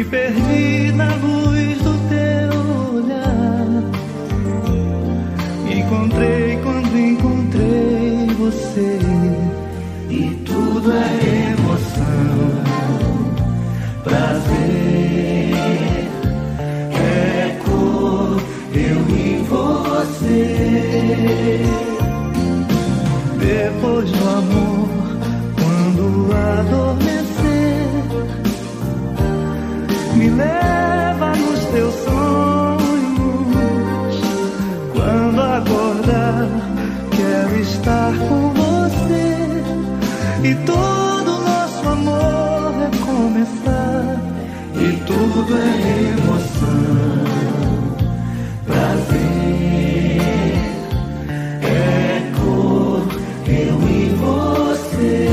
Me perdi na luz do teu olhar. Me encontrei quando encontrei você. E tudo é emoção, prazer, é cor, eu e você. Depois do amor, quando adormecer, me leva nos teus sonhos. Quando acordar, quero estar com você. E todo nosso amor recomeçar. E tudo é emoção, prazer, é cor, eu e você.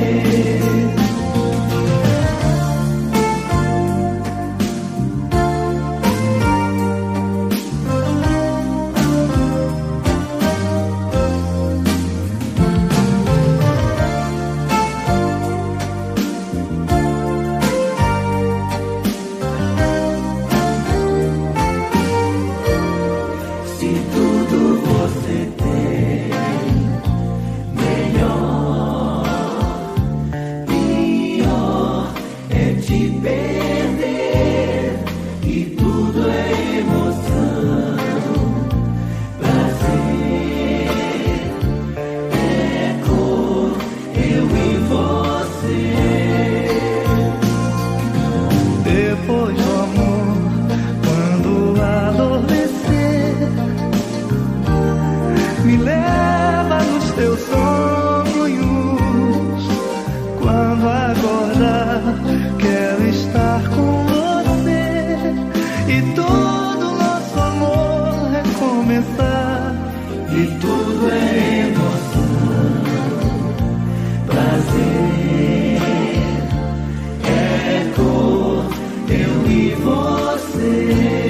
Depois do amor, quando adormecer, me leva nos teus sonhos. Quando acordar, quero estar com você. E todo nosso amor recomeçar. E tudo é emoção, prazer, é cor, eu e você.